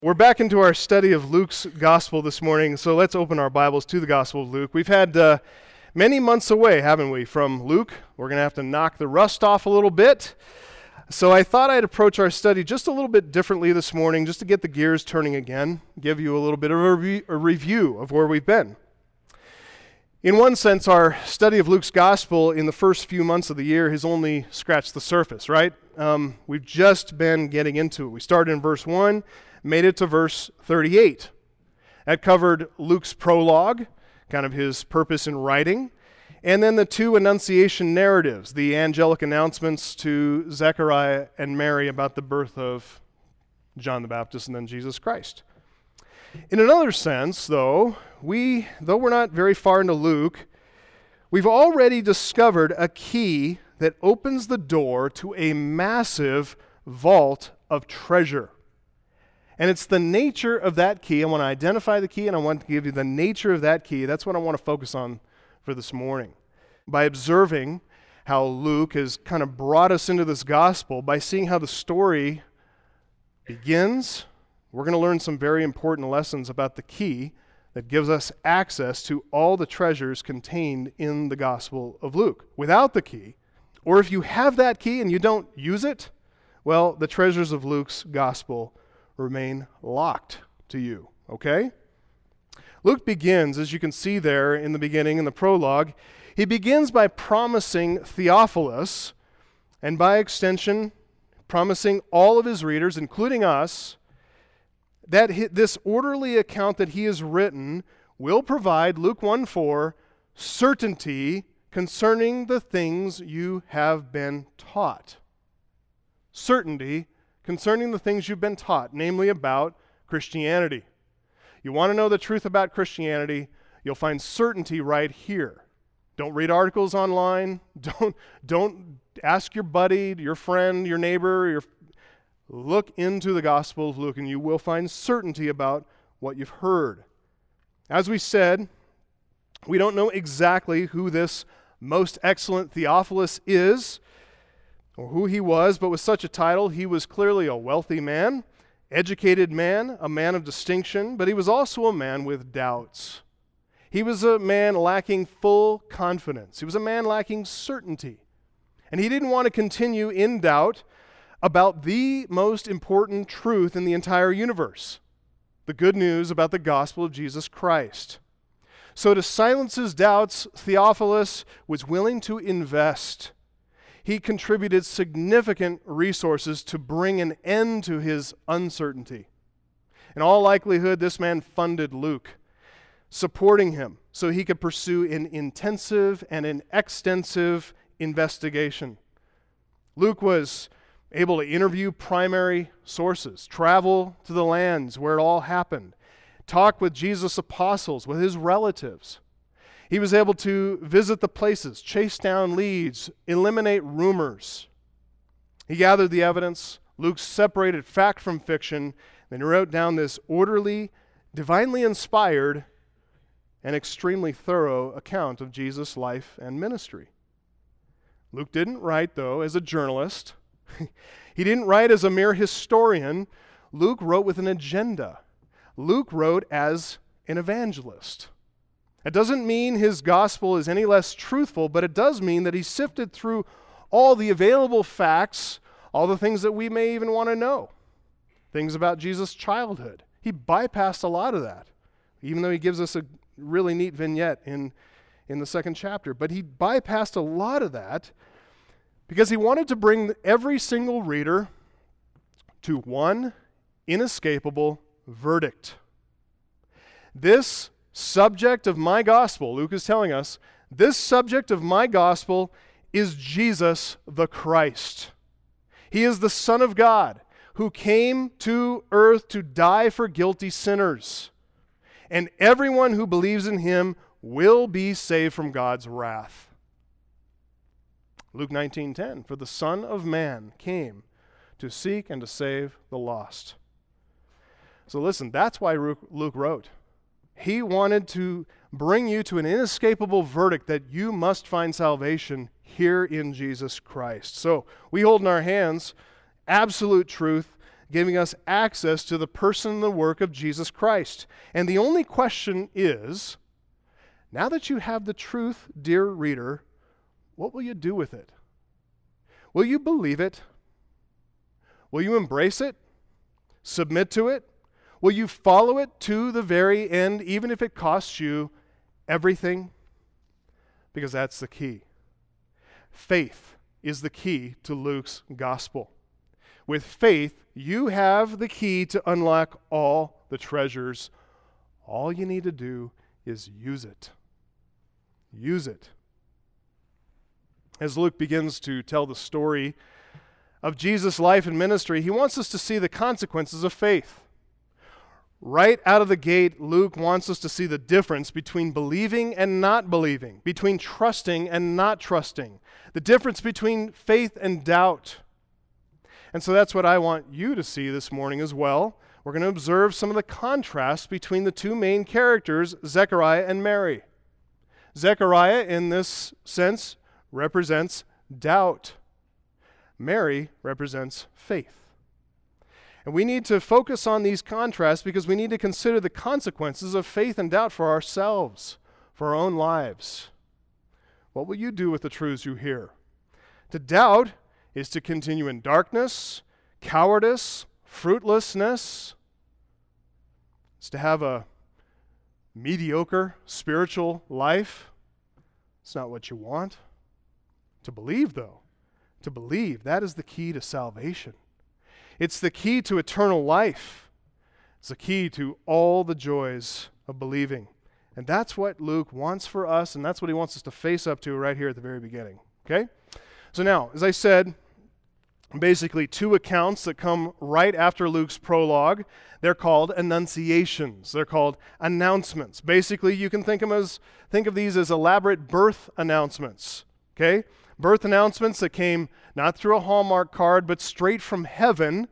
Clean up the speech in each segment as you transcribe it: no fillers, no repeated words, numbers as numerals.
We're back into our study of Luke's gospel this morning, so let's open our Bibles to the Gospel of Luke. We've had many months away, haven't we, from Luke? We're going to have to knock the rust off a little bit. So I thought I'd approach our study just a little bit differently this morning, just to get the gears turning again, give you a little bit of a review of where we've been. In one sense, our study of Luke's gospel in the first few months of the year has only scratched the surface, right? We've just been getting into it. We started in verse 1, made it to verse 38. That covered Luke's prologue, kind of his purpose in writing, and then the two Annunciation narratives, the angelic announcements to Zechariah and Mary about the birth of John the Baptist and then Jesus Christ. In another sense, though we're not very far into Luke, we've already discovered a key that opens the door to a massive vault of treasure. And it's the nature of that key. I want to identify the key, and I want to give you the nature of that key. That's what I want to focus on for this morning. By observing how Luke has kind of brought us into this gospel, by seeing how the story begins, we're going to learn some very important lessons about the key that gives us access to all the treasures contained in the Gospel of Luke. Without the key, or if you have that key and you don't use it, well, the treasures of Luke's gospel remain locked to you, okay? Luke begins, as you can see there in the beginning, in the prologue, he begins by promising Theophilus, and by extension, promising all of his readers, including us, that this orderly account that he has written will provide, Luke 1:4, certainty concerning the things you have been taught. Certainty concerning the things you've been taught, namely about Christianity. You want to know the truth about Christianity, you'll find certainty right here. Don't read articles online. Don't ask your buddy, your friend, your neighbor. Look into the Gospel of Luke and you will find certainty about what you've heard. As we said, we don't know exactly who this most excellent Theophilus is, or who he was, but with such a title, he was clearly a wealthy man, educated man, a man of distinction, but he was also a man with doubts. He was a man lacking full confidence. He was a man lacking certainty. And he didn't want to continue in doubt about the most important truth in the entire universe, the good news about the gospel of Jesus Christ. So to silence his doubts, Theophilus was willing to invest. He contributed significant resources to bring an end to his uncertainty. In all likelihood, this man funded Luke, supporting him so he could pursue an intensive and an extensive investigation. Luke was able to interview primary sources, travel to the lands where it all happened, talk with Jesus' apostles, with his relatives. He was able to visit the places, chase down leads, eliminate rumors. He gathered the evidence. Luke separated fact from fiction, then wrote down this orderly, divinely inspired, and extremely thorough account of Jesus' life and ministry. Luke didn't write, though, as a journalist. He didn't write as a mere historian. Luke wrote with an agenda. Luke wrote as an evangelist. It doesn't mean his gospel is any less truthful, but it does mean that he sifted through all the available facts, all the things that we may even want to know, things about Jesus' childhood. He bypassed a lot of that, even though he gives us a really neat vignette in the second chapter. But he bypassed a lot of that because he wanted to bring every single reader to one inescapable verdict. This subject of my gospel, Luke is telling us, this subject of my gospel is Jesus the Christ. He is the Son of God who came to earth to die for guilty sinners. And everyone who believes in him will be saved from God's wrath. Luke 19:10, for the Son of Man came to seek and to save the lost. So listen, that's why Luke wrote. He wanted to bring you to an inescapable verdict that you must find salvation here in Jesus Christ. So we hold in our hands absolute truth, giving us access to the person and the work of Jesus Christ. And the only question is, now that you have the truth, dear reader, what will you do with it? Will you believe it? Will you embrace it? Submit to it? Will you follow it to the very end, even if it costs you everything? Because that's the key. Faith is the key to Luke's gospel. With faith, you have the key to unlock all the treasures. All you need to do is use it. Use it. As Luke begins to tell the story of Jesus' life and ministry, he wants us to see the consequences of faith. Right out of the gate, Luke wants us to see the difference between believing and not believing, between trusting and not trusting, the difference between faith and doubt. And so that's what I want you to see this morning as well. We're going to observe some of the contrasts between the two main characters, Zechariah and Mary. Zechariah, in this sense, represents doubt. Mary represents faith. And we need to focus on these contrasts because we need to consider the consequences of faith and doubt for ourselves, for our own lives. What will you do with the truths you hear? To doubt is to continue in darkness, cowardice, fruitlessness. It's to have a mediocre spiritual life. It's not what you want. To believe, though, to believe, that is the key to salvation. It's the key to eternal life. It's the key to all the joys of believing. And that's what Luke wants for us, and that's what he wants us to face up to right here at the very beginning. Okay? So now, as I said, basically two accounts that come right after Luke's prologue. They're called annunciations. They're called announcements. Basically, you can think of these as elaborate birth announcements. Okay? Birth announcements that came not through a Hallmark card, but straight from heaven,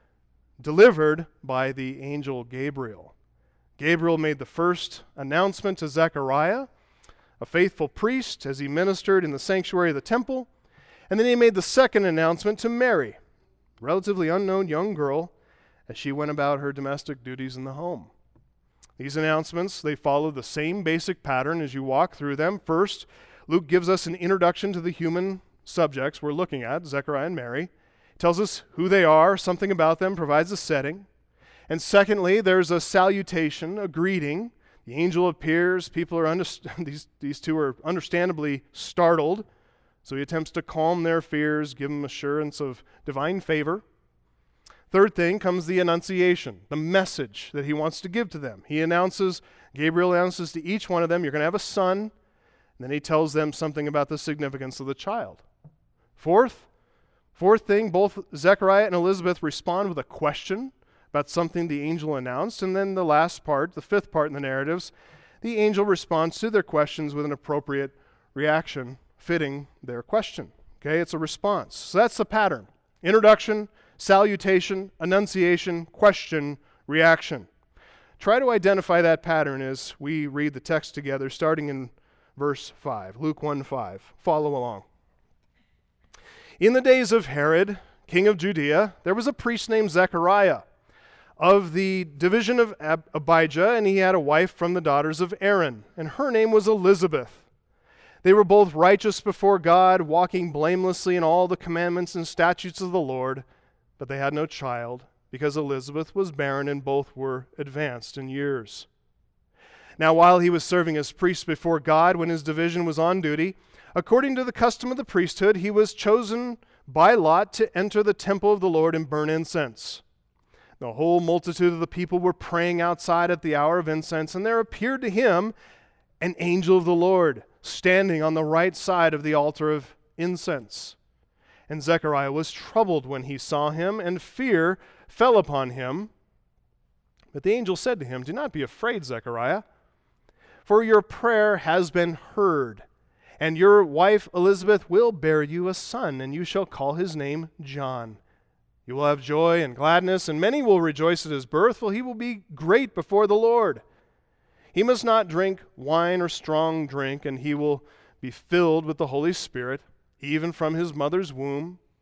delivered by the angel Gabriel. Gabriel made the first announcement to Zechariah, a faithful priest, as he ministered in the sanctuary of the temple. And then he made the second announcement to Mary, a relatively unknown young girl, as she went about her domestic duties in the home. These announcements, they follow the same basic pattern as you walk through them. First, Luke gives us an introduction to the human subjects we're looking at, Zechariah and Mary. He tells us who they are, something about them, provides a setting. And secondly, there's a salutation, a greeting. The angel appears. People are these two are understandably startled. So he attempts to calm their fears, give them assurance of divine favor. Third thing comes the annunciation, the message that he wants to give to them. Gabriel announces to each one of them, you're going to have a son. And then he tells them something about the significance of the child. Fourth thing, both Zechariah and Elizabeth respond with a question about something the angel announced. And then the last part, the fifth part in the narratives, the angel responds to their questions with an appropriate reaction fitting their question. Okay, it's a response. So that's the pattern. Introduction, salutation, annunciation, question, reaction. Try to identify that pattern as we read the text together, starting in verse 5, Luke 1:5. Follow along. In the days of Herod, king of Judea, there was a priest named Zechariah of the division of Abijah, and he had a wife from the daughters of Aaron, and her name was Elizabeth. They were both righteous before God, walking blamelessly in all the commandments and statutes of the Lord, but they had no child, because Elizabeth was barren and both were advanced in years. Now, while he was serving as priest before God, when his division was on duty, according to the custom of the priesthood, he was chosen by lot to enter the temple of the Lord and burn incense. The whole multitude of the people were praying outside at the hour of incense, and there appeared to him an angel of the Lord, standing on the right side of the altar of incense. And Zechariah was troubled when he saw him, and fear fell upon him. But the angel said to him, "Do not be afraid, Zechariah, for your prayer has been heard, and your wife Elizabeth will bear you a son, and you shall call his name John. You will have joy and gladness, and many will rejoice at his birth, for he will be great before the Lord. He must not drink wine or strong drink, and he will be filled with the Holy Spirit, even from his mother's womb.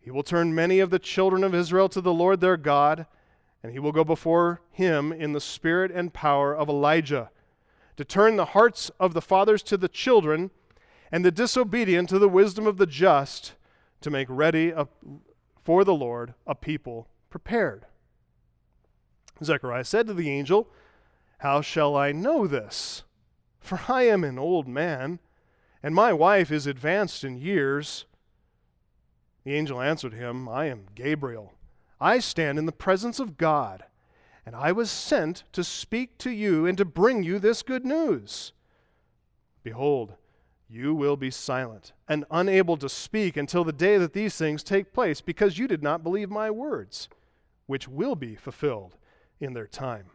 He will turn many of the children of Israel to the Lord their God, and he will go before him in the spirit and power of Elijah, to turn the hearts of the fathers to the children, and the disobedient to the wisdom of the just, to make ready for the Lord a people prepared. Zechariah said to the angel, "How shall I know this? For I am an old man, and my wife is advanced in years." The angel answered him, "I am Gabriel. I stand in the presence of God, and I was sent to speak to you and to bring you this good news. Behold, you will be silent and unable to speak until the day that these things take place, because you did not believe my words, which will be fulfilled in their time."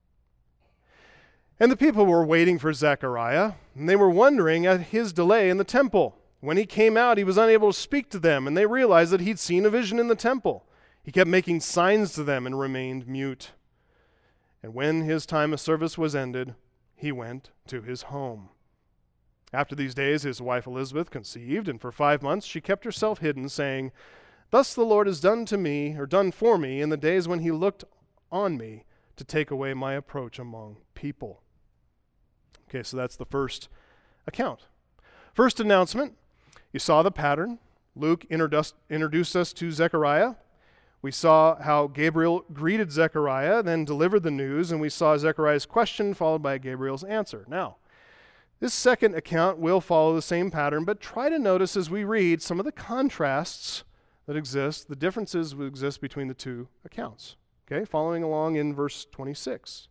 And the people were waiting for Zechariah, and they were wondering at his delay in the temple. When he came out, he was unable to speak to them, and they realized that he'd seen a vision in the temple. He kept making signs to them and remained mute. And when his time of service was ended, he went to his home. After these days, his wife Elizabeth conceived, and for 5 months she kept herself hidden, saying, "Thus the Lord has done for me in the days when he looked on me to take away my approach among people." Okay, so that's the first account. First announcement, you saw the pattern. Luke introduced us to Zechariah. We saw how Gabriel greeted Zechariah, then delivered the news, and we saw Zechariah's question followed by Gabriel's answer. Now, this second account will follow the same pattern, but try to notice as we read some of the contrasts that exist, the differences that exist between the two accounts. Okay, following along in verse 26.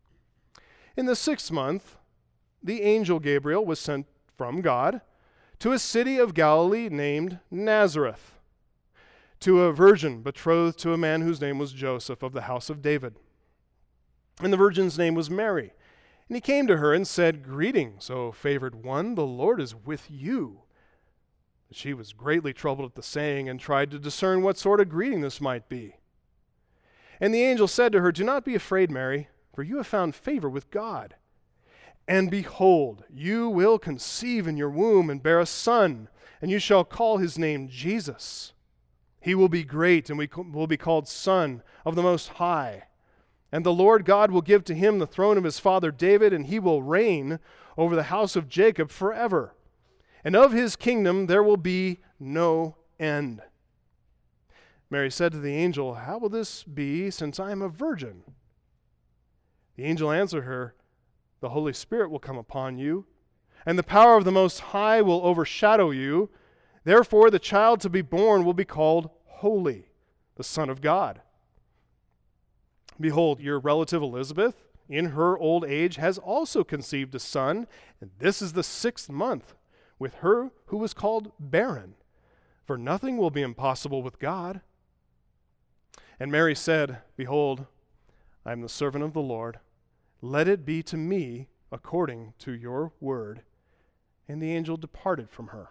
In the 6th month, the angel Gabriel was sent from God to a city of Galilee named Nazareth, to a virgin betrothed to a man whose name was Joseph of the house of David. And the virgin's name was Mary. And he came to her and said, "Greetings, O favored one, the Lord is with you." She was greatly troubled at the saying and tried to discern what sort of greeting this might be. And the angel said to her, "Do not be afraid, Mary, for you have found favor with God. And behold, you will conceive in your womb and bear a son, and you shall call his name Jesus. He will be great and will be called Son of the Most High. And the Lord God will give to him the throne of his father David, and he will reign over the house of Jacob forever. And of his kingdom there will be no end." Mary said to the angel, "How will this be, since I am a virgin?" The angel answered her, "The Holy Spirit will come upon you, and the power of the Most High will overshadow you. Therefore the child to be born will be called Holy, the Son of God. Behold, your relative Elizabeth, in her old age, has also conceived a son, and this is the 6th month with her who was called barren, for nothing will be impossible with God." And Mary said, "Behold, I am the servant of the Lord. Let it be to me according to your word." And the angel departed from her.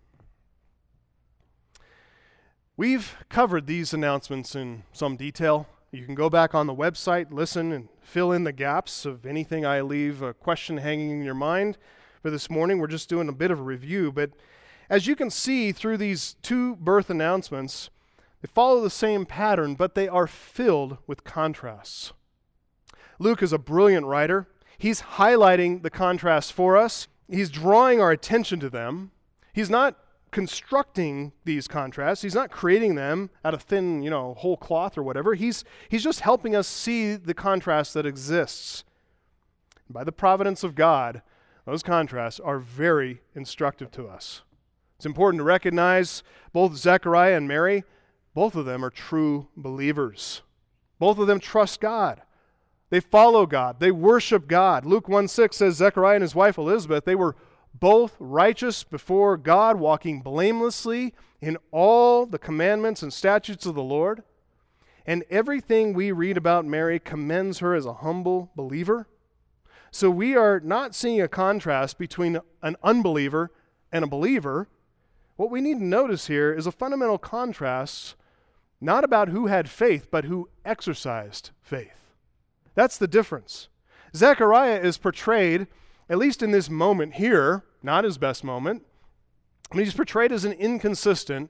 We've covered these announcements in some detail. You can go back on the website, listen, and fill in the gaps of anything I leave a question hanging in your mind. For this morning, we're just doing a bit of a review. But as you can see through these two birth announcements, they follow the same pattern, but they are filled with contrasts. Luke is a brilliant writer. He's highlighting the contrasts for us. He's drawing our attention to them. He's not constructing these contrasts. He's not creating them out of thin, whole cloth or whatever. He's just helping us see the contrast that exists. By the providence of God, those contrasts are very instructive to us. It's important to recognize both Zechariah and Mary, both of them are true believers. Both of them trust God. They follow God. They worship God. Luke 1:6 says Zechariah and his wife Elizabeth, they were both righteous before God, walking blamelessly in all the commandments and statutes of the Lord. And everything we read about Mary commends her as a humble believer. So we are not seeing a contrast between an unbeliever and a believer. What we need to notice here is a fundamental contrast, not about who had faith, but who exercised faith. That's the difference. Zechariah is portrayed, at least in this moment here, not his best moment, but he's portrayed as an inconsistent,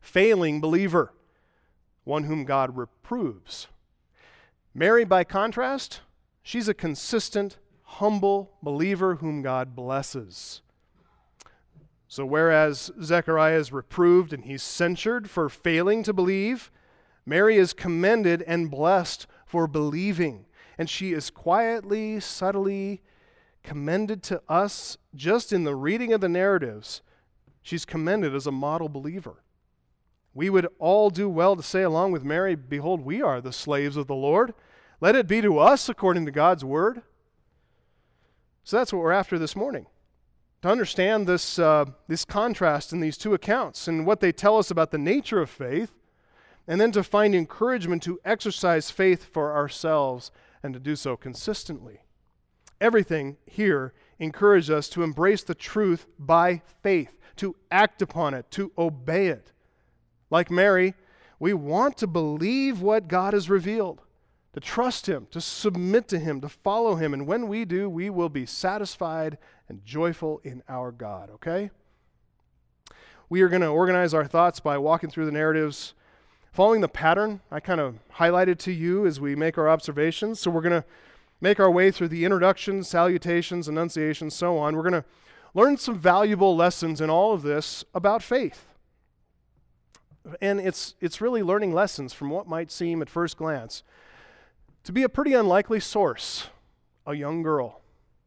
failing believer, one whom God reproves. Mary, by contrast, she's a consistent, humble believer whom God blesses. So whereas Zechariah is reproved and he's censured for failing to believe, Mary is commended and blessed for believing. And she is quietly, subtly commended to us just in the reading of the narratives. She's commended as a model believer. We would all do well to say along with Mary, "Behold, we are the slaves of the Lord. Let it be to us according to God's word." So that's what we're after this morning. To understand this contrast in these two accounts and what they tell us about the nature of faith, and then to find encouragement to exercise faith for ourselves and to do so consistently. Everything here encourages us to embrace the truth by faith, to act upon it, to obey it. Like Mary, we want to believe what God has revealed, to trust Him, to submit to Him, to follow Him, and when we do, we will be satisfied and joyful in our God, okay? We are going to organize our thoughts by walking through the narratives, following the pattern I kind of highlighted to you as we make our observations. So we're going to make our way through the introductions, salutations, enunciations, so on. We're going to learn some valuable lessons in all of this about faith. And it's really learning lessons from what might seem at first glance to be a pretty unlikely source. A young girl.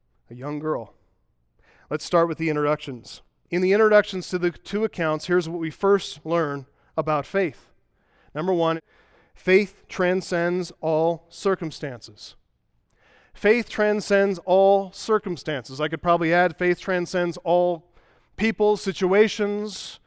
Let's start with the introductions. In the introductions to the two accounts, here's what we first learn about faith. Number one, faith transcends all circumstances. Faith transcends all circumstances. I could probably add faith transcends all people, situations,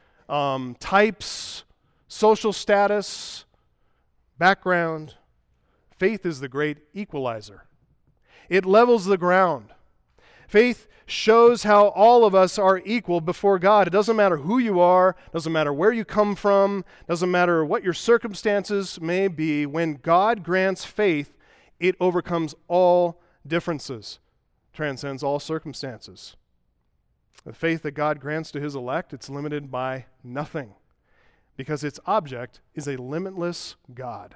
types, social status, background. Faith is the great equalizer. It levels the ground. Faith shows how all of us are equal before God. It doesn't matter who you are, doesn't matter where you come from, doesn't matter what your circumstances may be. When God grants faith, it overcomes all differences, transcends all circumstances. The faith that God grants to His elect, it's limited by nothing, because its object is a limitless God.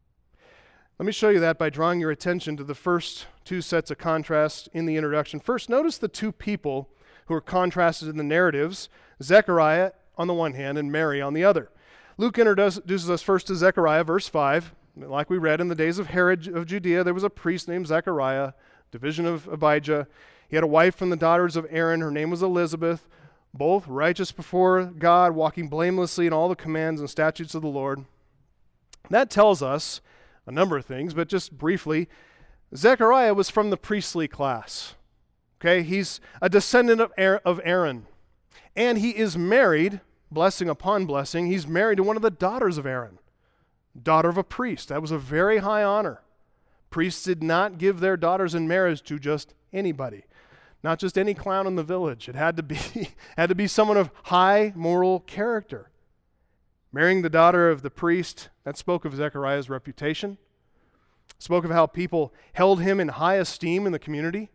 Let me show you that by drawing your attention to the first two sets of contrast in the introduction. First, notice the two people who are contrasted in the narratives, Zechariah on the one hand and Mary on the other. Luke introduces us first to Zechariah, verse 5. Like we read, in the days of Herod of Judea, there was a priest named Zechariah, division of Abijah. He had a wife from the daughters of Aaron. Her name was Elizabeth, both righteous before God, walking blamelessly in all the commands and statutes of the Lord. That tells us a number of things, but just briefly, Zechariah was from the priestly class. Okay, he's a descendant of Aaron, and he is married, blessing upon blessing, he's married to one of the daughters of Aaron, daughter of a priest. That was a very high honor. Priests did not give their daughters in marriage to just anybody, not just any clown in the village. It had to be someone of high moral character. Marrying the daughter of the priest, that spoke of Zechariah's reputation, spoke of how people held him in high esteem in the community.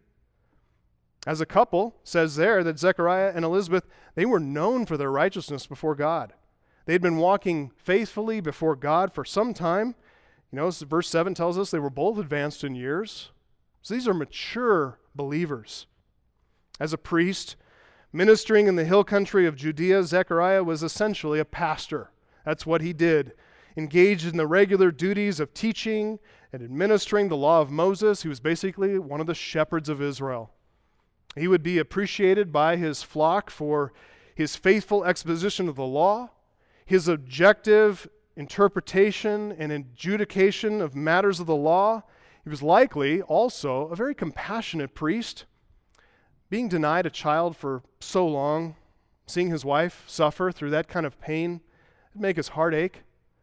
As a couple, says there that Zechariah and Elizabeth, they were known for their righteousness before God. They'd been walking faithfully before God for some time. You know, verse 7 tells us they were both advanced in years. So these are mature believers. As a priest, ministering in the hill country of Judea, Zechariah was essentially a pastor. That's what he did. Engaged in the regular duties of teaching and administering the law of Moses. He was basically one of the shepherds of Israel. He would be appreciated by his flock for his faithful exposition of the law, his objective interpretation and adjudication of matters of the law. He was likely also a very compassionate priest. Being denied a child for so long, seeing his wife suffer through that kind of pain, it'd make his heart ache.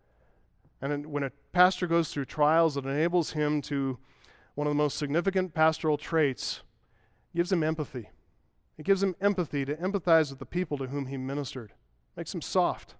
And when a pastor goes through trials, it enables him to, one of the most significant pastoral traits, gives him empathy. It gives him empathy to empathize with the people to whom he ministered. Makes him soft.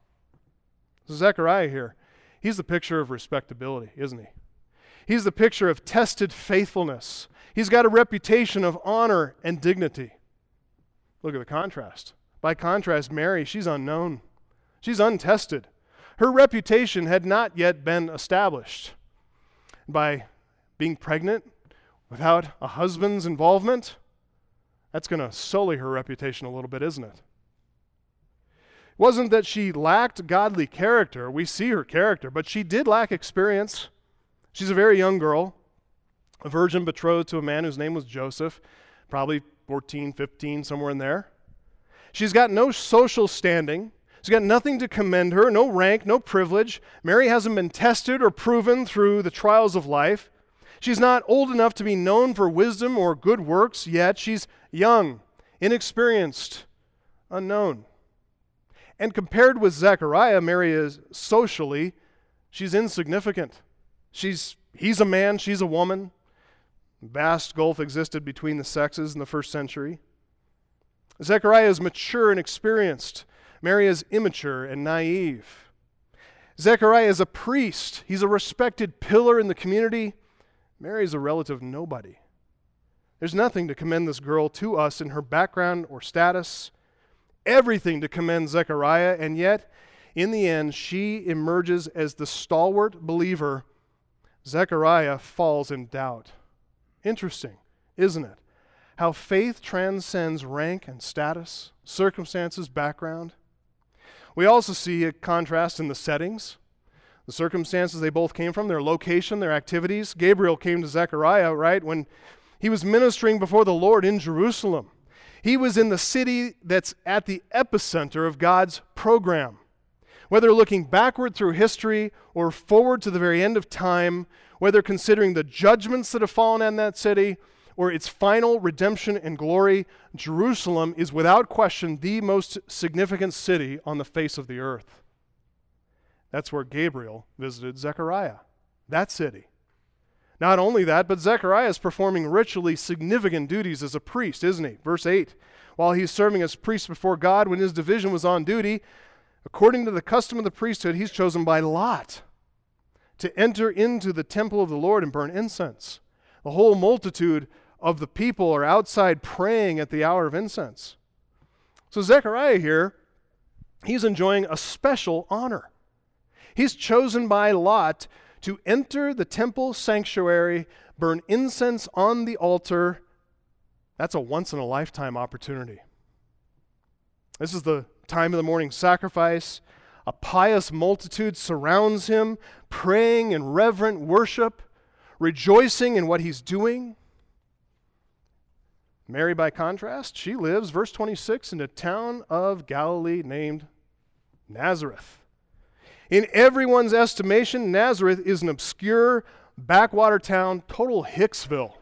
So Zechariah here, he's the picture of respectability, isn't he? He's the picture of tested faithfulness. He's got a reputation of honor and dignity. Look at the contrast. By contrast, Mary, she's unknown. She's untested. Her reputation had not yet been established. By being pregnant without a husband's involvement, that's going to sully her reputation a little bit, isn't it? It wasn't that she lacked godly character. We see her character, but she did lack experience. She's a very young girl, a virgin betrothed to a man whose name was Joseph, probably 14, 15, somewhere in there. She's got no social standing. She's got nothing to commend her, no rank, no privilege. Mary hasn't been tested or proven through the trials of life. She's not old enough to be known for wisdom or good works yet. She's young, inexperienced, unknown. And compared with Zechariah, Mary is socially, she's insignificant. He's a man, she's a woman. Vast gulf existed between the sexes in the first century. Zechariah is mature and experienced. Mary is immature and naive. Zechariah is a priest. He's a respected pillar in the community. Mary is a relative nobody. There's nothing to commend this girl to us in her background or status. Everything to commend Zechariah, and yet, in the end, she emerges as the stalwart believer. Zechariah falls in doubt. Interesting, isn't it? How faith transcends rank and status, circumstances, background. We also see a contrast in the settings. The circumstances they both came from, their location, their activities. Gabriel came to Zechariah, right, when he was ministering before the Lord in Jerusalem. He was in the city that's at the epicenter of God's program. Whether looking backward through history or forward to the very end of time, whether considering the judgments that have fallen on that city or its final redemption and glory, Jerusalem is without question the most significant city on the face of the earth. That's where Gabriel visited Zechariah, that city. Not only that, but Zechariah is performing ritually significant duties as a priest, isn't he? Verse 8, while he's serving as priest before God, when his division was on duty, according to the custom of the priesthood, he's chosen by lot to enter into the temple of the Lord and burn incense. The whole multitude of the people are outside praying at the hour of incense. So Zechariah here, he's enjoying a special honor. He's chosen by lot to enter the temple sanctuary, burn incense on the altar. That's a once-in-a-lifetime opportunity. This is the time of the morning sacrifice. A pious multitude surrounds him, praying in reverent worship, rejoicing in what he's doing. Mary, by contrast, she lives, verse 26, in a town of Galilee named Nazareth. In everyone's estimation, Nazareth is an obscure backwater town, total Hicksville.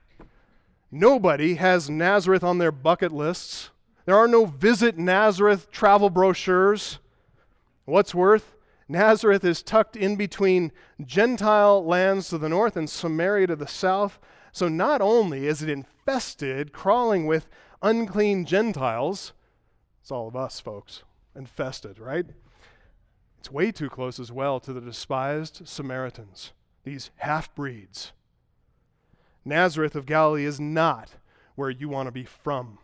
Nobody has Nazareth on their bucket lists. There are no Visit Nazareth travel brochures. What's worth, Nazareth is tucked in between Gentile lands to the north and Samaria to the south. So not only is it infested, crawling with unclean Gentiles, it's all of us, folks, infested, right? It's way too close as well to the despised Samaritans, these half-breeds. Nazareth of Galilee is not where you want to be from.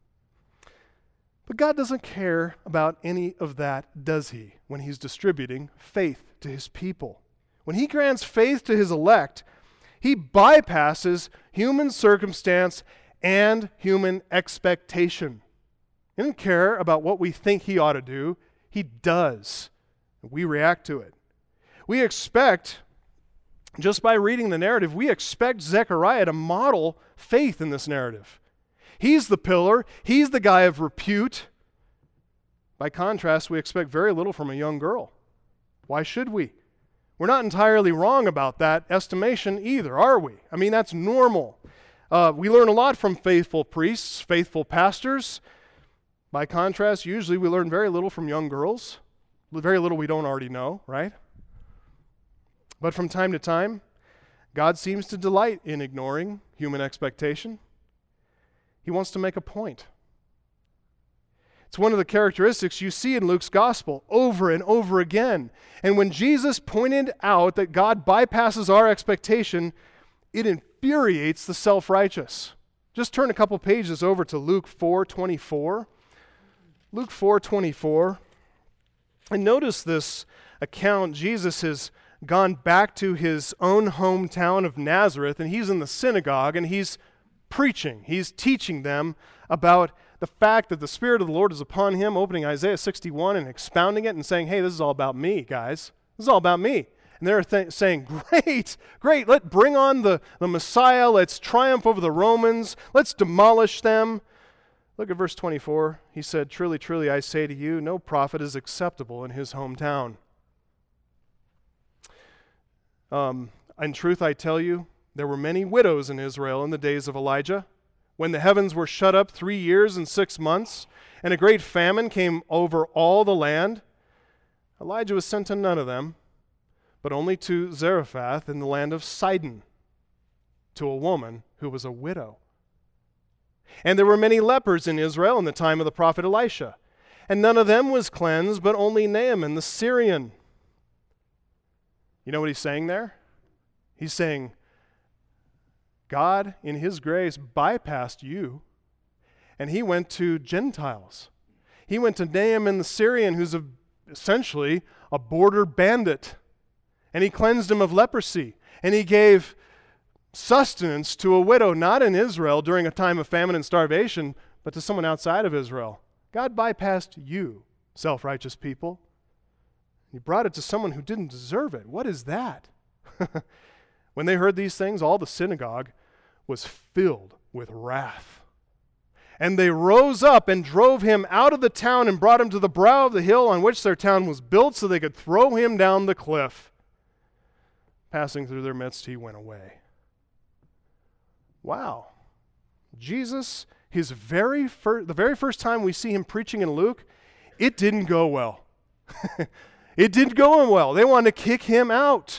But God doesn't care about any of that, does he, when he's distributing faith to his people? When he grants faith to his elect, he bypasses human circumstance and human expectation. He doesn't care about what we think he ought to do. He does. We react to it. We expect, just by reading the narrative, we expect Zechariah to model faith in this narrative. He's the pillar. He's the guy of repute. By contrast, we expect very little from a young girl. Why should we? We're not entirely wrong about that estimation either, are we? I mean, that's normal. We learn a lot from faithful priests, faithful pastors. By contrast, usually we learn very little from young girls. Very little we don't already know, right? But from time to time, God seems to delight in ignoring human expectation. He wants to make a point. It's one of the characteristics you see in Luke's gospel over and over again. And when Jesus pointed out that God bypasses our expectation, it infuriates the self-righteous. Just turn a couple pages over to Luke 4:24. Luke 4:24. And notice this account, Jesus has gone back to his own hometown of Nazareth, and he's in the synagogue, and he's preaching. He's teaching them about the fact that the Spirit of the Lord is upon him, opening Isaiah 61 and expounding it and saying, hey, this is all about me, guys. This is all about me. And they're saying, great, let's bring on the Messiah. Let's triumph over the Romans. Let's demolish them. Look at verse 24. He said, truly, truly, I say to you, no prophet is acceptable in his hometown. In truth, I tell you, there were many widows in Israel in the days of Elijah, when the heavens were shut up 3 years and 6 months, and a great famine came over all the land. Elijah was sent to none of them, but only to Zarephath in the land of Sidon, to a woman who was a widow. And there were many lepers in Israel in the time of the prophet Elisha, and none of them was cleansed, but only Naaman the Syrian. You know what he's saying there? He's saying, God, in his grace, bypassed you, and he went to Gentiles. He went to Naaman the Syrian, who's essentially a border bandit, and he cleansed him of leprosy, and he gave sustenance to a widow, not in Israel during a time of famine and starvation, but to someone outside of Israel. God bypassed you, self-righteous people. He brought it to someone who didn't deserve it. What is that? When they heard these things, all the synagogue was filled with wrath. And they rose up and drove him out of the town and brought him to the brow of the hill on which their town was built so they could throw him down the cliff. Passing through their midst, he went away. Wow. Jesus, the very first time we see him preaching in Luke, it didn't go well. It didn't go well. They wanted to kick him out.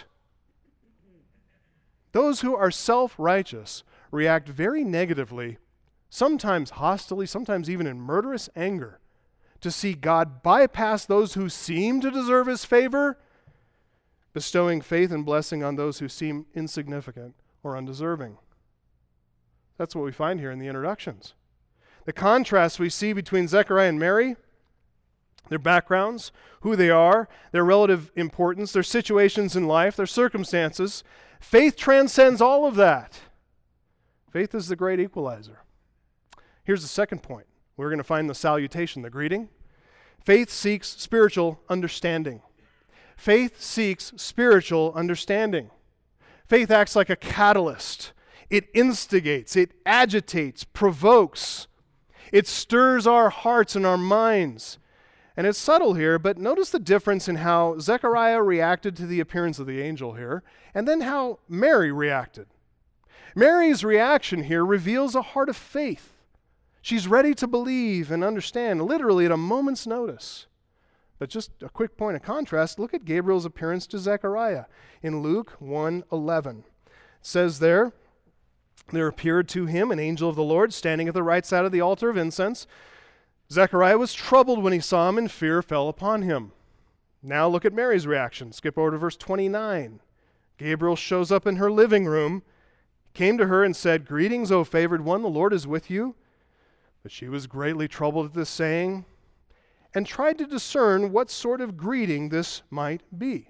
Those who are self-righteous react very negatively, sometimes hostilely, sometimes even in murderous anger, to see God bypass those who seem to deserve his favor, bestowing faith and blessing on those who seem insignificant or undeserving. That's what we find here in the introductions. The contrast we see between Zechariah and Mary, their backgrounds, who they are, their relative importance, their situations in life, their circumstances. Faith transcends all of that. Faith is the great equalizer. Here's the second point. We're going to find the salutation, the greeting. Faith seeks spiritual understanding. Faith seeks spiritual understanding. Faith acts like a catalyst. It instigates, it agitates, provokes. It stirs our hearts and our minds. And it's subtle here, but notice the difference in how Zechariah reacted to the appearance of the angel here, and then how Mary reacted. Mary's reaction here reveals a heart of faith. She's ready to believe and understand, literally at a moment's notice. But just a quick point of contrast, look at Gabriel's appearance to Zechariah in Luke 1:11. It says there appeared to him an angel of the Lord standing at the right side of the altar of incense. Zechariah was troubled when he saw him, and fear fell upon him. Now look at Mary's reaction. Skip over to verse 29. Gabriel shows up in her living room, came to her and said, "Greetings, O favored one, the Lord is with you." But she was greatly troubled at this saying, and tried to discern what sort of greeting this might be.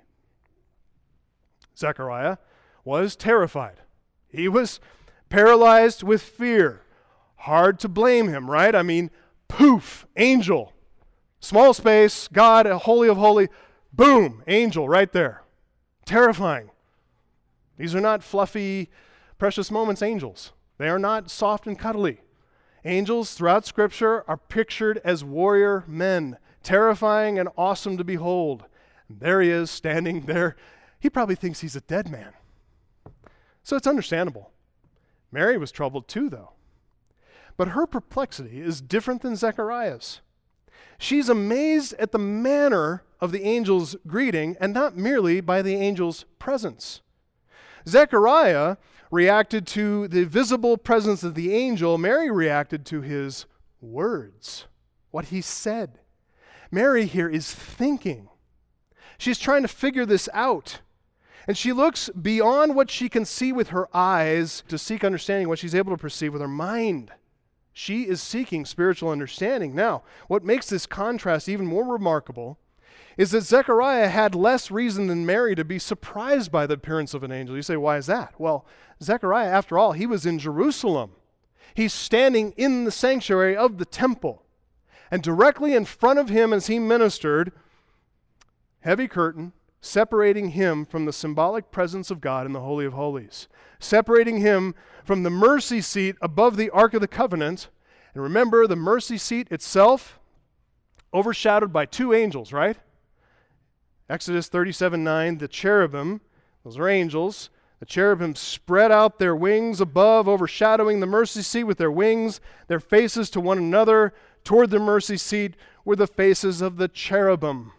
Zechariah was terrified. He was paralyzed with fear. Hard to blame him, right? I mean, poof, angel. Small space, God, a holy of holy, boom, angel right there. Terrifying. These are not fluffy, precious moments angels. They are not soft and cuddly. Angels throughout Scripture are pictured as warrior men, terrifying and awesome to behold. And there he is standing there. He probably thinks he's a dead man. So it's understandable. Mary was troubled too, though. But her perplexity is different than Zechariah's. She's amazed at the manner of the angel's greeting and not merely by the angel's presence. Zechariah reacted to the visible presence of the angel. Mary reacted to his words, what he said. Mary here is thinking. She's trying to figure this out. And she looks beyond what she can see with her eyes to seek understanding, what she's able to perceive with her mind. She is seeking spiritual understanding. Now, what makes this contrast even more remarkable is that Zechariah had less reason than Mary to be surprised by the appearance of an angel. You say, why is that? Well, Zechariah, after all, he was in Jerusalem. He's standing in the sanctuary of the temple. And directly in front of him as he ministered, heavy curtain separating him from the symbolic presence of God in the Holy of Holies, separating him from the mercy seat above the Ark of the Covenant. And remember, the mercy seat itself overshadowed by two angels, right? Exodus 37:9, the cherubim, those are angels. The cherubim spread out their wings above, overshadowing the mercy seat with their wings. Their faces to one another toward the mercy seat were the faces of the cherubim.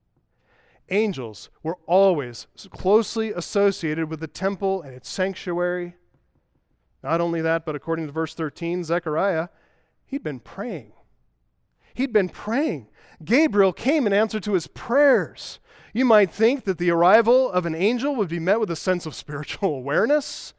Angels were always closely associated with the temple and its sanctuary. Not only that, but according to verse 13, Zechariah, he'd been praying. He'd been praying. Gabriel came in answer to his prayers. You might think that the arrival of an angel would be met with a sense of spiritual awareness,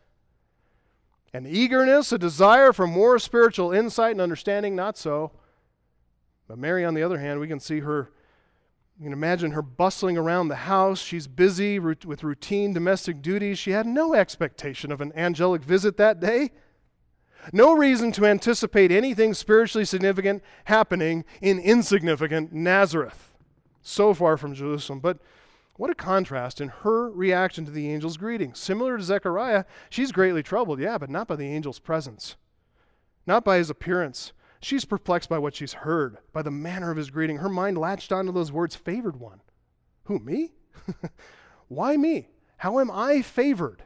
an eagerness, a desire for more spiritual insight and understanding. Not so. But Mary, on the other hand, we can see her, you can imagine her bustling around the house. She's busy with routine domestic duties. She had no expectation of an angelic visit that day. No reason to anticipate anything spiritually significant happening in insignificant Nazareth, so far from Jerusalem. But what a contrast in her reaction to the angel's greeting. Similar to Zechariah, she's greatly troubled, yeah, but not by the angel's presence, not by his appearance. She's perplexed by what she's heard, by the manner of his greeting. Her mind latched onto those words, favored one. Who, me? Why me? How am I favored?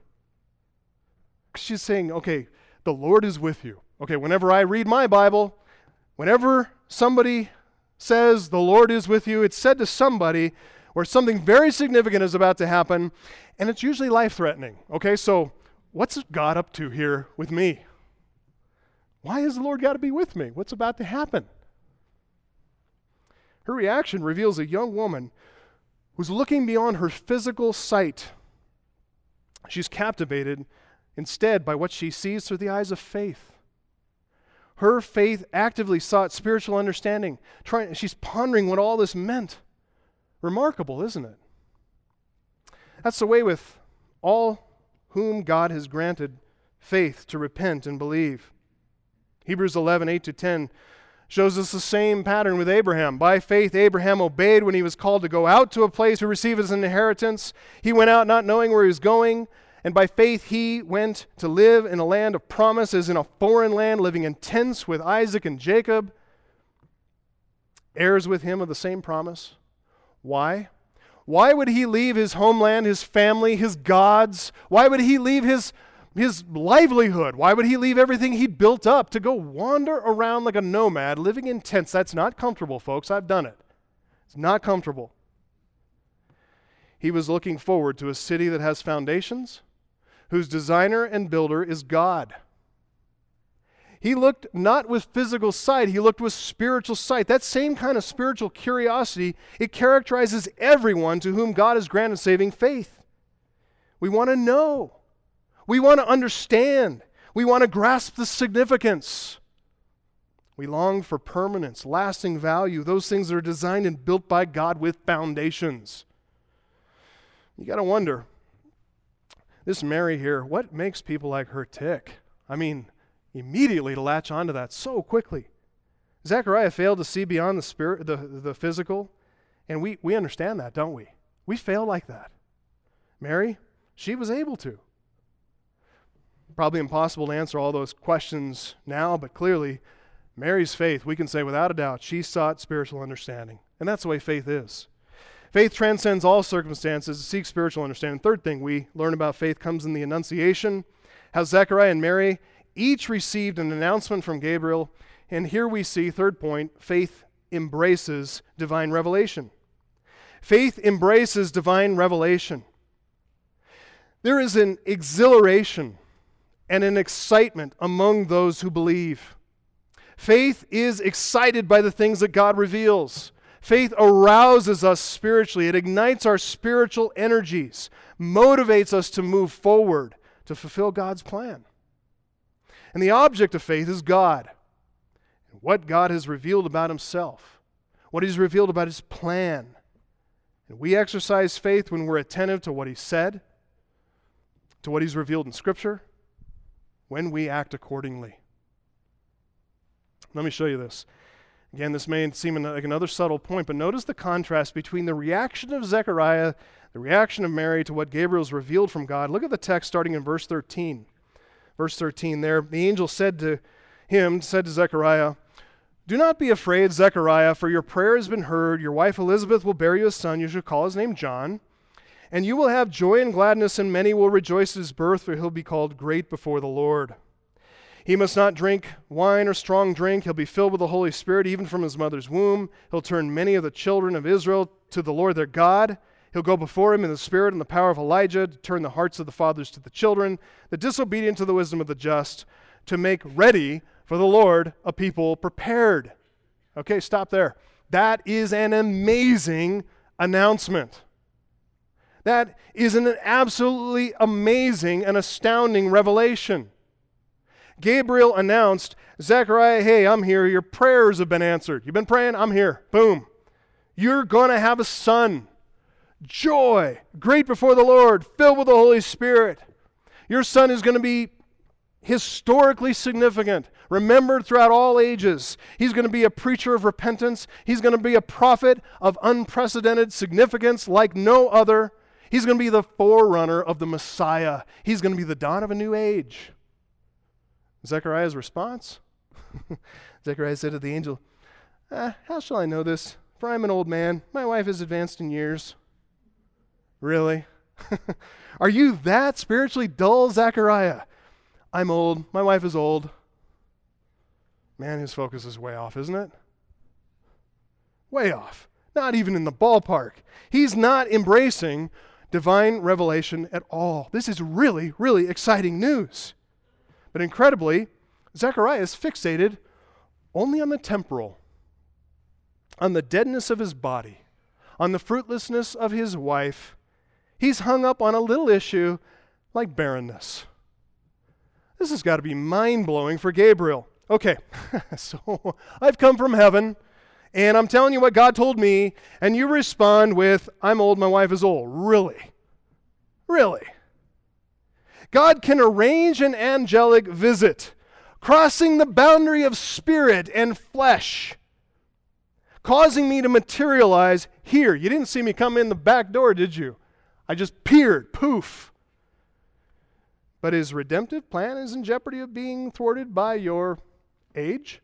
She's saying, okay, the Lord is with you. Okay, whenever I read my Bible, whenever somebody says the Lord is with you, it's said to somebody where something very significant is about to happen, and it's usually life-threatening. Okay, so what's God up to here with me? Why has the Lord got to be with me? What's about to happen? Her reaction reveals a young woman who's looking beyond her physical sight. She's captivated instead by what she sees through the eyes of faith. Her faith actively sought spiritual understanding. She's pondering what all this meant. Remarkable, isn't it? That's the way with all whom God has granted faith to repent and believe. Hebrews 11:8-10 shows us the same pattern with Abraham. By faith, Abraham obeyed when he was called to go out to a place to receive his inheritance. He went out not knowing where he was going. And by faith, he went to live in a land of promise, as in a foreign land, living in tents with Isaac and Jacob, heirs with him of the same promise. Why? Why would he leave his homeland, his family, his gods? Why would he leave his livelihood? Why would he leave everything he'd built up to go wander around like a nomad, living in tents? That's not comfortable, folks. I've done it. It's not comfortable. He was looking forward to a city that has foundations, whose designer and builder is God. He looked not with physical sight, he looked with spiritual sight. That same kind of spiritual curiosity, it characterizes everyone to whom God has granted saving faith. We want to know. We want to understand. We want to grasp the significance. We long for permanence, lasting value, those things that are designed and built by God with foundations. You got to wonder, this Mary here, what makes people like her tick? I mean, immediately to latch onto that so quickly. Zechariah failed to see beyond the spirit, the physical, and we understand that, don't we? We fail like that. Mary, she was able to. Probably impossible to answer all those questions now, but clearly, Mary's faith, we can say without a doubt, she sought spiritual understanding. And that's the way faith is. Faith transcends all circumstances to seek spiritual understanding. Third thing we learn about faith comes in the Annunciation, how Zechariah and Mary each received an announcement from Gabriel. And here we see, third point, faith embraces divine revelation. Faith embraces divine revelation. There is an exhilaration and an excitement among those who believe. Faith is excited by the things that God reveals. Faith arouses us spiritually. It ignites our spiritual energies, motivates us to move forward, to fulfill God's plan. And the object of faith is God, what God has revealed about himself, what he's revealed about his plan. And we exercise faith when we're attentive to what he said, to what he's revealed in Scripture, when we act accordingly. Let me show you this. Again, this may seem like another subtle point, but notice the contrast between the reaction of Zechariah, the reaction of Mary to what Gabriel's revealed from God. Look at the text starting in verse 13. Verse 13 there, the angel said to Zechariah, "Do not be afraid, Zechariah, for your prayer has been heard. Your wife Elizabeth will bear you a son. You shall call his name John. And you will have joy and gladness, and many will rejoice at his birth, for he'll be called great before the Lord. He must not drink wine or strong drink. He'll be filled with the Holy Spirit, even from his mother's womb. He'll turn many of the children of Israel to the Lord their God. He'll go before him in the spirit and the power of Elijah to turn the hearts of the fathers to the children, the disobedient to the wisdom of the just, to make ready for the Lord a people prepared." Okay, stop there. That is an amazing announcement. That is an absolutely amazing and astounding revelation. Gabriel announced, "Zechariah, hey, I'm here. Your prayers have been answered. You've been praying? I'm here." Boom. You're going to have a son. Joy, great before the Lord, filled with the Holy Spirit. Your son is going to be historically significant, remembered throughout all ages. He's going to be a preacher of repentance. He's going to be a prophet of unprecedented significance like no other. He's going to be the forerunner of the Messiah. He's going to be the dawn of a new age. Zechariah's response? Zechariah said to the angel, "How shall I know this? For I'm an old man. My wife is advanced in years." Really? Are you that spiritually dull, Zechariah? I'm old. My wife is old. Man, his focus is way off, isn't it? Way off. Not even in the ballpark. He's not embracing divine revelation at all. This is really, really exciting news. But incredibly, Zechariah is fixated only on the temporal, on the deadness of his body, on the fruitlessness of his wife. He's hung up on a little issue like barrenness. This has got to be mind-blowing for Gabriel. Okay, so I've come from heaven, and I'm telling you what God told me, and you respond with, "I'm old, my wife is old." Really? Really? God can arrange an angelic visit, crossing the boundary of spirit and flesh, causing me to materialize here. You didn't see me come in the back door, did you? I just peered, poof. But his redemptive plan is in jeopardy of being thwarted by your age?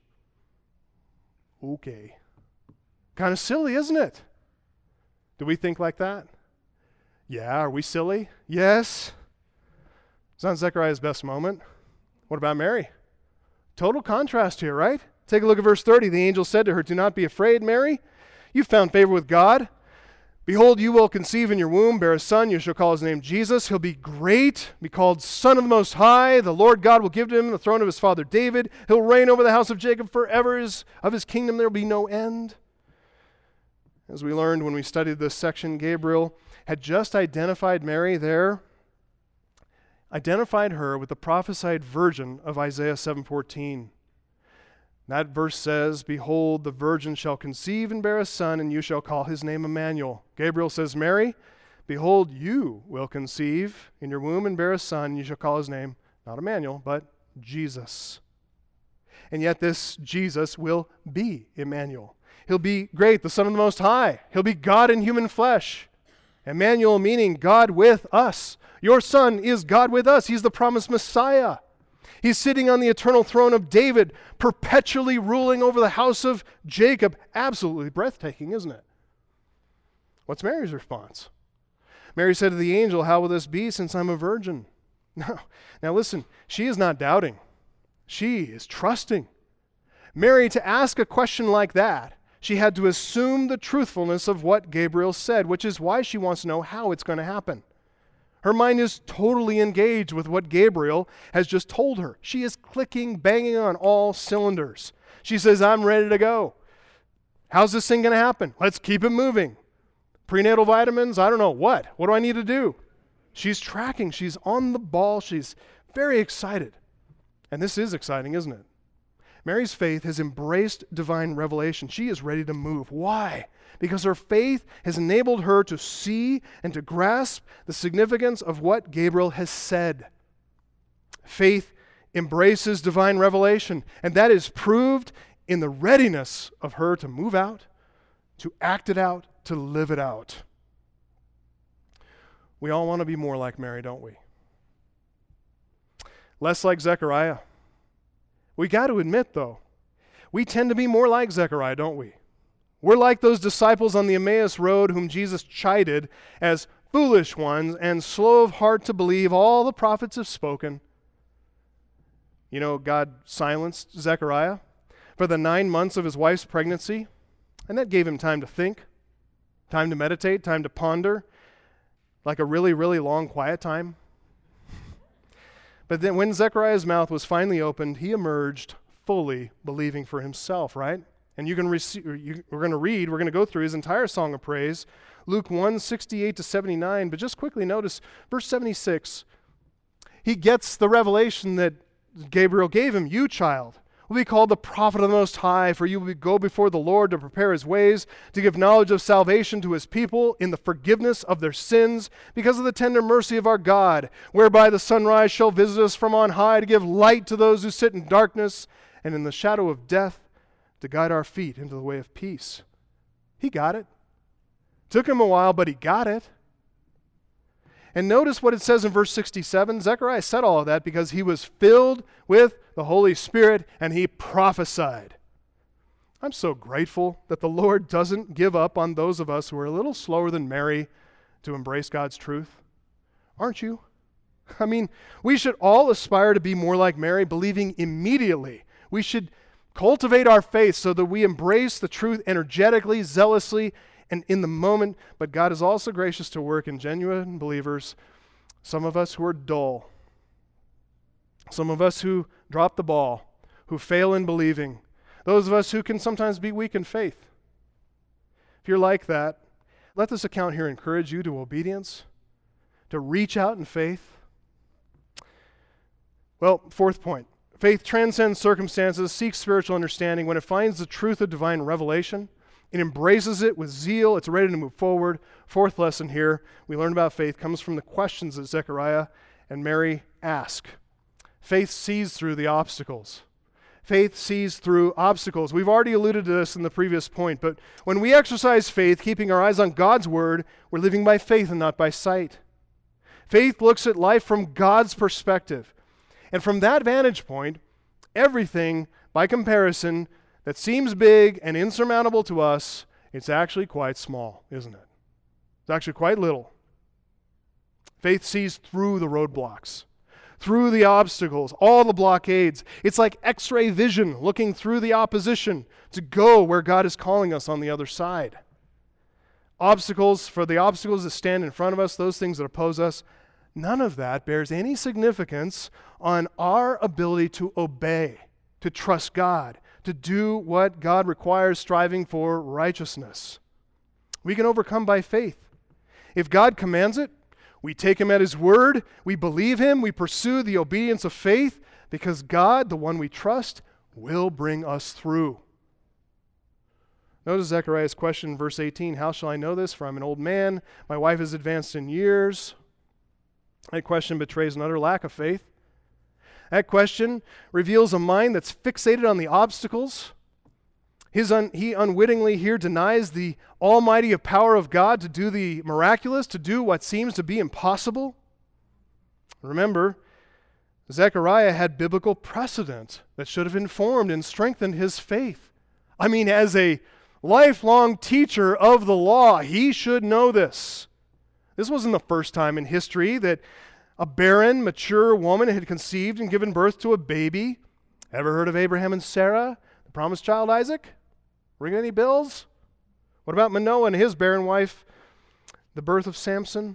Okay. Kind of silly, isn't it? Do we think like that? Yeah, are we silly? Yes. It's not Zechariah's best moment. What about Mary? Total contrast here, right? Take a look at verse 30. The angel said to her, "Do not be afraid, Mary. You found favor with God. Behold, you will conceive in your womb, bear a son. You shall call his name Jesus. He'll be great, be called Son of the Most High. The Lord God will give to him the throne of his father David. He'll reign over the house of Jacob forever. Of his kingdom there will be no end." As we learned when we studied this section, Gabriel had just identified Mary there, identified her with the prophesied virgin of Isaiah 7:14. That verse says, "Behold, the virgin shall conceive and bear a son, and you shall call his name Emmanuel." Gabriel says, "Mary, behold, you will conceive in your womb and bear a son, and you shall call his name, not Emmanuel, but Jesus." And yet this Jesus will be Emmanuel. He'll be great, the Son of the Most High. He'll be God in human flesh. Emmanuel meaning God with us. Your son is God with us. He's the promised Messiah. He's sitting on the eternal throne of David, perpetually ruling over the house of Jacob. Absolutely breathtaking, isn't it? What's Mary's response? Mary said to the angel, "How will this be since I'm a virgin?" Now listen, she is not doubting. She is trusting. Mary, to ask a question like that, she had to assume the truthfulness of what Gabriel said, which is why she wants to know how it's going to happen. Her mind is totally engaged with what Gabriel has just told her. She is clicking, banging on all cylinders. She says, "I'm ready to go. How's this thing going to happen? Let's keep it moving. Prenatal vitamins? I don't know. What? What do I need to do?" She's tracking. She's on the ball. She's very excited. And this is exciting, isn't it? Mary's faith has embraced divine revelation. She is ready to move. Why? Because her faith has enabled her to see and to grasp the significance of what Gabriel has said. Faith embraces divine revelation, and that is proved in the readiness of her to move out, to act it out, to live it out. We all want to be more like Mary, don't we? Less like Zechariah. We got to admit, though, we tend to be more like Zechariah, don't we? We're like those disciples on the Emmaus Road whom Jesus chided as foolish ones and slow of heart to believe all the prophets have spoken. You know, God silenced Zechariah for the 9 months of his wife's pregnancy, and that gave him time to think, time to meditate, time to ponder, like a really, really long quiet time. But then when Zechariah's mouth was finally opened, he emerged fully believing for himself, right? And we're going to go through his entire song of praise, Luke 1:68-79, but just quickly notice verse 76. He gets the revelation that Gabriel gave him. You, child, will be called the prophet of the Most High, for you will go before the Lord to prepare his ways, to give knowledge of salvation to his people in the forgiveness of their sins, because of the tender mercy of our God, whereby the sunrise shall visit us from on high, to give light to those who sit in darkness, and in the shadow of death, to guide our feet into the way of peace. He got it. Took him a while, but he got it. And notice what it says in verse 67. Zechariah said all of that because he was filled with the Holy Spirit and he prophesied. I'm so grateful that the Lord doesn't give up on those of us who are a little slower than Mary to embrace God's truth. Aren't you? I mean, we should all aspire to be more like Mary, believing immediately. We should cultivate our faith so that we embrace the truth energetically, zealously, and in the moment. But God is also gracious to work in genuine believers, some of us who are dull, some of us who drop the ball, who fail in believing, those of us who can sometimes be weak in faith. If you're like that, let this account here encourage you to obedience, to reach out in faith. Well, fourth point. Faith transcends circumstances, seeks spiritual understanding. When it finds the truth of divine revelation, it embraces it with zeal. It's ready to move forward. Fourth lesson here we learn about faith comes from the questions that Zechariah and Mary ask. Faith sees through the obstacles. Faith sees through obstacles. We've already alluded to this in the previous point, but when we exercise faith, keeping our eyes on God's word, we're living by faith and not by sight. Faith looks at life from God's perspective. And from that vantage point, everything, by comparison, that seems big and insurmountable to us, it's actually quite small, isn't it? It's actually quite little. Faith sees through the roadblocks, through the obstacles, all the blockades. It's like X-ray vision looking through the opposition to go where God is calling us on the other side. For the obstacles that stand in front of us, those things that oppose us, none of that bears any significance on our ability to obey, to trust God, to do what God requires, striving for righteousness. We can overcome by faith. If God commands it, we take him at his word, we believe him, we pursue the obedience of faith, because God, the one we trust, will bring us through. Notice Zechariah's question in verse 18, how shall I know this? For I'm an old man, my wife is advanced in years. That question betrays an utter lack of faith. That question reveals a mind that's fixated on the obstacles. He unwittingly here denies the almighty power of God to do the miraculous, to do what seems to be impossible. Remember, Zechariah had biblical precedent that should have informed and strengthened his faith. I mean, as a lifelong teacher of the law, he should know this. This wasn't the first time in history that a barren, mature woman had conceived and given birth to a baby. Ever heard of Abraham and Sarah, the promised child Isaac? Ring any bells? What about Manoah and his barren wife, the birth of Samson?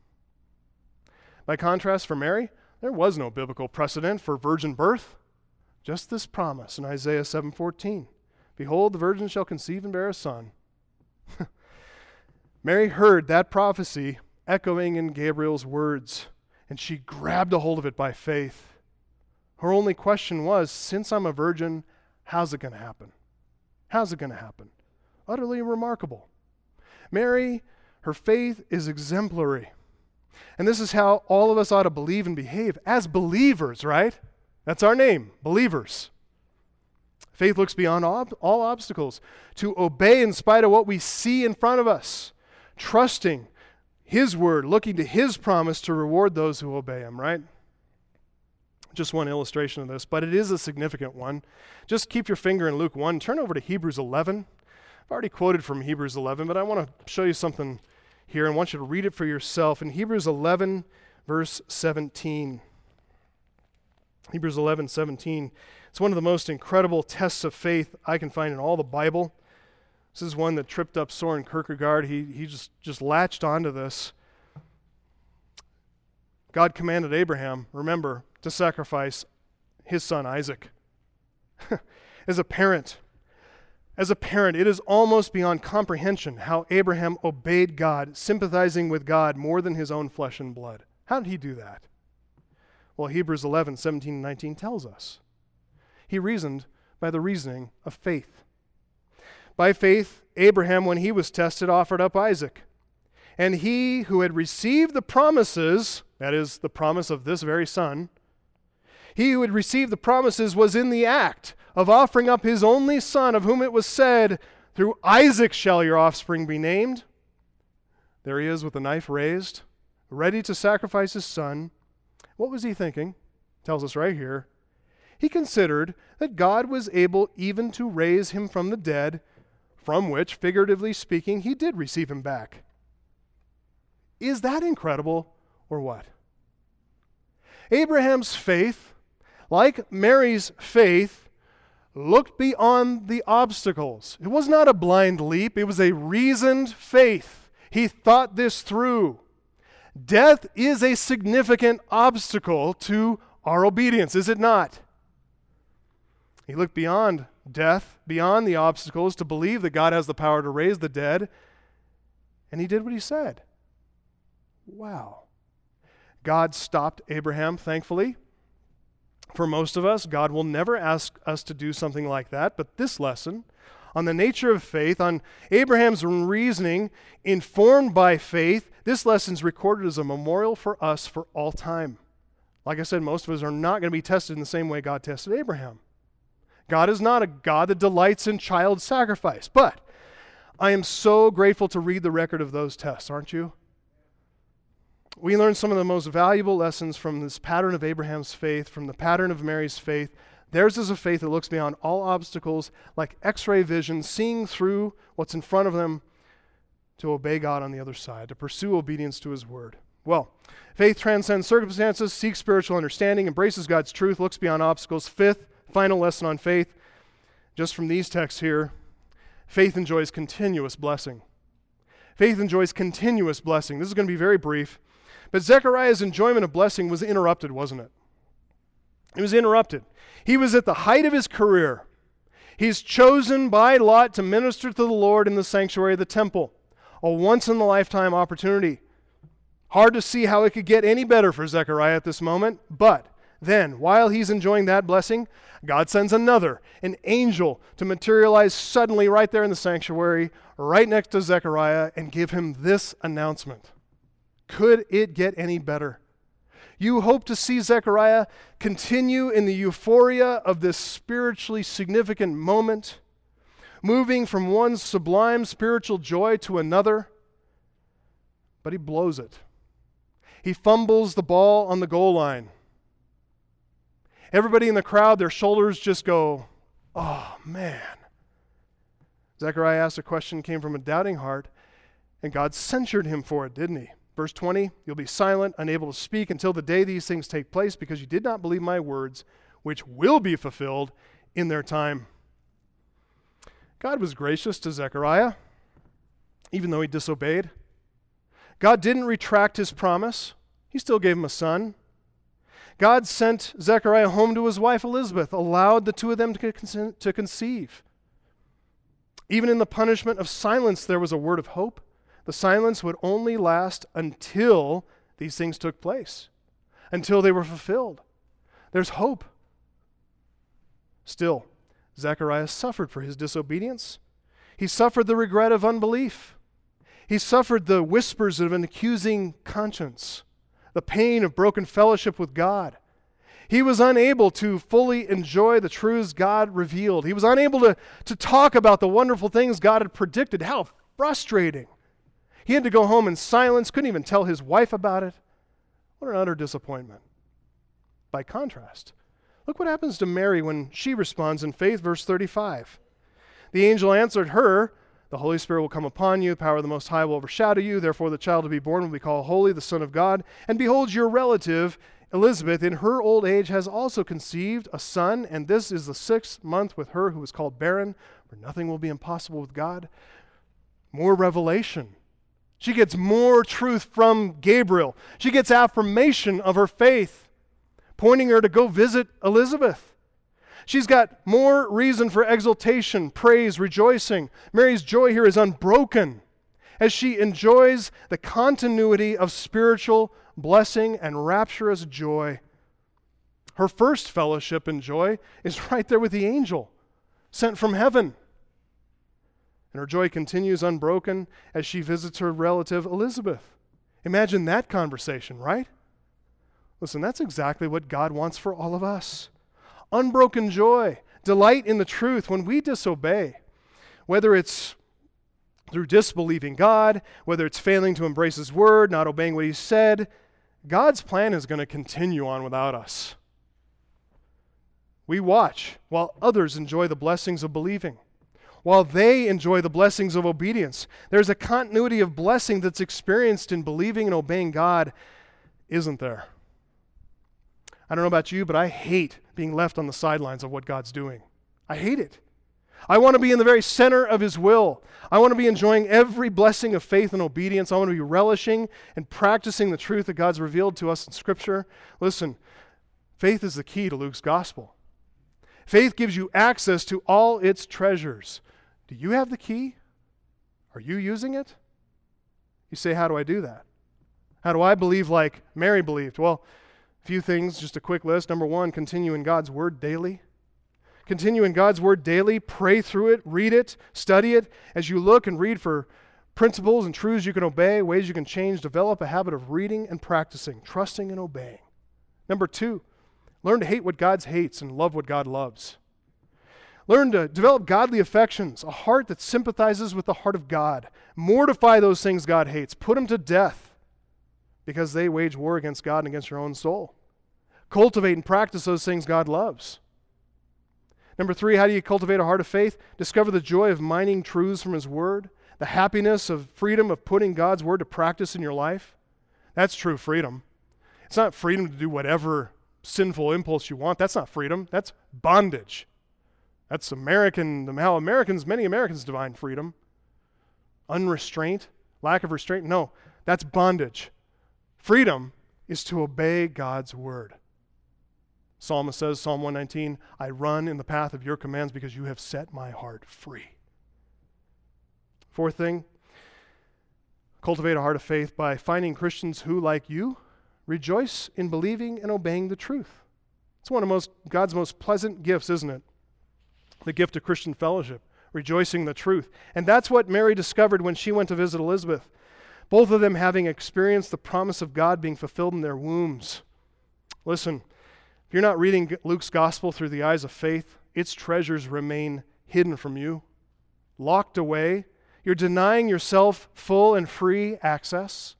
By contrast, for Mary, there was no biblical precedent for virgin birth. Just this promise in Isaiah 7:14. Behold, the virgin shall conceive and bear a son. Mary heard that prophecy echoing in Gabriel's words, and she grabbed a hold of it by faith. Her only question was, since I'm a virgin, How's it going to happen? How's it going to happen? Utterly remarkable. Mary, her faith is exemplary. And this is how all of us ought to believe and behave as believers, right? That's our name, believers. Faith looks beyond all obstacles to obey in spite of what we see in front of us, trusting His word, looking to His promise to reward those who obey Him, right? Just one illustration of this, but it is a significant one. Just keep your finger in Luke 1. Turn over to Hebrews 11. I've already quoted from Hebrews 11, but I want to show you something here and want you to read it for yourself. In Hebrews 11, verse 17. Hebrews 11:17. It's one of the most incredible tests of faith I can find in all the Bible. This is one that tripped up Soren Kierkegaard. He just latched onto this. God commanded Abraham, remember, to sacrifice his son Isaac. As a parent, it is almost beyond comprehension how Abraham obeyed God, sympathizing with God more than his own flesh and blood. How did he do that? Well, Hebrews 11:17 and 19 tells us. He reasoned by the reasoning of faith. By faith, Abraham, when he was tested, offered up Isaac. And he who had received the promises, that is, the promise of this very son, he who had received the promises was in the act of offering up his only son, of whom it was said, "Through Isaac shall your offspring be named." There he is with the knife raised, ready to sacrifice his son. What was he thinking? It tells us right here. He considered that God was able even to raise him from the dead, from which, figuratively speaking, he did receive him back. Is that incredible or what? Abraham's faith, like Mary's faith, looked beyond the obstacles. It was not a blind leap. It was a reasoned faith. He thought this through. Death is a significant obstacle to our obedience, is it not? He looked beyond death, beyond the obstacles, to believe that God has the power to raise the dead, and he did what he said. Wow. God stopped Abraham, thankfully. For most of us, God will never ask us to do something like that, but this lesson on the nature of faith, on Abraham's reasoning informed by faith, this lesson is recorded as a memorial for us for all time. Like I said, most of us are not going to be tested in the same way God tested Abraham. God is not a God that delights in child sacrifice, but I am so grateful to read the record of those tests, aren't you? We learn some of the most valuable lessons from this pattern of Abraham's faith, from the pattern of Mary's faith. Theirs is a faith that looks beyond all obstacles, like X-ray vision, seeing through what's in front of them to obey God on the other side, to pursue obedience to His word. Well, faith transcends circumstances, seeks spiritual understanding, embraces God's truth, looks beyond obstacles. Fifth, final lesson on faith, just from these texts here, faith enjoys continuous blessing. Faith enjoys continuous blessing. This is going to be very brief, but Zechariah's enjoyment of blessing was interrupted, wasn't it? It was interrupted. He was at the height of his career. He's chosen by lot to minister to the Lord in the sanctuary of the temple, a once-in-a-lifetime opportunity. Hard to see how it could get any better for Zechariah at this moment, but then, while he's enjoying that blessing, God sends another, an angel, to materialize suddenly right there in the sanctuary, right next to Zechariah, and give him this announcement. Could it get any better? You hope to see Zechariah continue in the euphoria of this spiritually significant moment, moving from one sublime spiritual joy to another, but he blows it. He fumbles the ball on the goal line. Everybody in the crowd, their shoulders just go, oh man. Zechariah asked a question, came from a doubting heart, and God censured him for it, didn't he? Verse 20, you'll be silent, unable to speak until the day these things take place, because you did not believe my words, which will be fulfilled in their time. God was gracious to Zechariah, even though he disobeyed. God didn't retract his promise. He still gave him a son. God sent Zechariah home to his wife Elizabeth, allowed the two of them to conceive. Even in the punishment of silence, there was a word of hope. The silence would only last until these things took place, until they were fulfilled. There's hope. Still, Zechariah suffered for his disobedience. He suffered the regret of unbelief. He suffered the whispers of an accusing conscience, the pain of broken fellowship with God. He was unable to fully enjoy the truths God revealed. He was unable to talk about the wonderful things God had predicted. How frustrating. He had to go home in silence, couldn't even tell his wife about it. What an utter disappointment. By contrast, look what happens to Mary when she responds in faith, verse 35. The angel answered her, "The Holy Spirit will come upon you, the power of the Most High will overshadow you, therefore the child to be born will be called Holy, the Son of God. And behold, your relative, Elizabeth, in her old age has also conceived a son, and this is the 6th month with her who is called barren, for nothing will be impossible with God." More revelation. She gets more truth from Gabriel. She gets affirmation of her faith, pointing her to go visit Elizabeth. She's got more reason for exultation, praise, rejoicing. Mary's joy here is unbroken as she enjoys the continuity of spiritual blessing and rapturous joy. Her first fellowship and joy is right there with the angel sent from heaven. And her joy continues unbroken as she visits her relative Elizabeth. Imagine that conversation, right? Listen, that's exactly what God wants for all of us. Unbroken joy, delight in the truth when we disobey, whether it's through disbelieving God, whether it's failing to embrace His word, not obeying what He said. God's plan is going to continue on without us. We watch while others enjoy the blessings of believing, while they enjoy the blessings of obedience. There's a continuity of blessing that's experienced in believing and obeying God, isn't there? I don't know about you, but I hate being left on the sidelines of what God's doing. I hate it. I want to be in the very center of His will. I want to be enjoying every blessing of faith and obedience. I want to be relishing and practicing the truth that God's revealed to us in Scripture. Listen, faith is the key to Luke's gospel. Faith gives you access to all its treasures. Do you have the key? Are you using it? You say, how do I do that? How do I believe like Mary believed? Well, a few things, just a quick list. Number one, continue in God's Word daily. Continue in God's Word daily. Pray through it, read it, study it. As you look and read for principles and truths you can obey, ways you can change, develop a habit of reading and practicing, trusting and obeying. Number two, learn to hate what God hates and love what God loves. Learn to develop godly affections, a heart that sympathizes with the heart of God. Mortify those things God hates. Put them to death because they wage war against God and against your own soul. Cultivate and practice those things God loves. Number three, how do you cultivate a heart of faith? Discover the joy of mining truths from His Word, the happiness of freedom of putting God's Word to practice in your life. That's true freedom. It's not freedom to do whatever sinful impulse you want. That's not freedom. That's bondage. That's how many Americans define freedom. Unrestraint, lack of restraint. No, that's bondage. Freedom is to obey God's word. Psalmist says, Psalm 119, I run in the path of your commands because you have set my heart free. Fourth thing, cultivate a heart of faith by finding Christians who, like you, rejoice in believing and obeying the truth. It's one of God's most pleasant gifts, isn't it? The gift of Christian fellowship, rejoicing in the truth. And that's what Mary discovered when she went to visit Elizabeth. Both of them having experienced the promise of God being fulfilled in their wombs. Listen, if you're not reading Luke's gospel through the eyes of faith, its treasures remain hidden from you, locked away. You're denying yourself full and free access.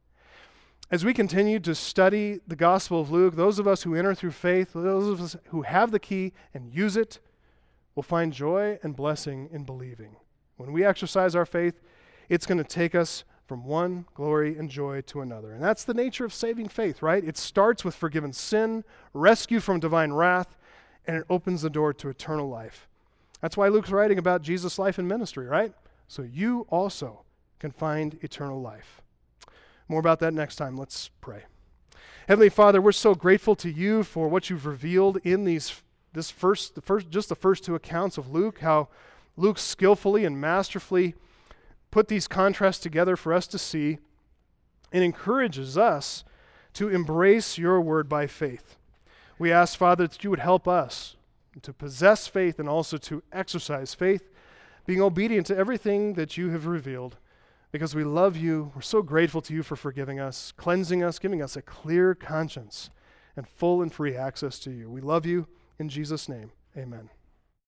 As we continue to study the Gospel of Luke, those of us who enter through faith, those of us who have the key and use it, will find joy and blessing in believing. When we exercise our faith, it's going to take us from one glory and joy to another. And that's the nature of saving faith, right? It starts with forgiven sin, rescue from divine wrath, and it opens the door to eternal life. That's why Luke's writing about Jesus' life and ministry, right? So you also can find eternal life. More about that next time. Let's pray. Heavenly Father, we're so grateful to you for what you've revealed in the first two accounts of Luke, how Luke skillfully and masterfully put these contrasts together for us to see and encourages us to embrace your word by faith. We ask, Father, that you would help us to possess faith and also to exercise faith, being obedient to everything that you have revealed. Because we love you, we're so grateful to you for forgiving us, cleansing us, giving us a clear conscience, and full and free access to you. We love you in Jesus' name. Amen.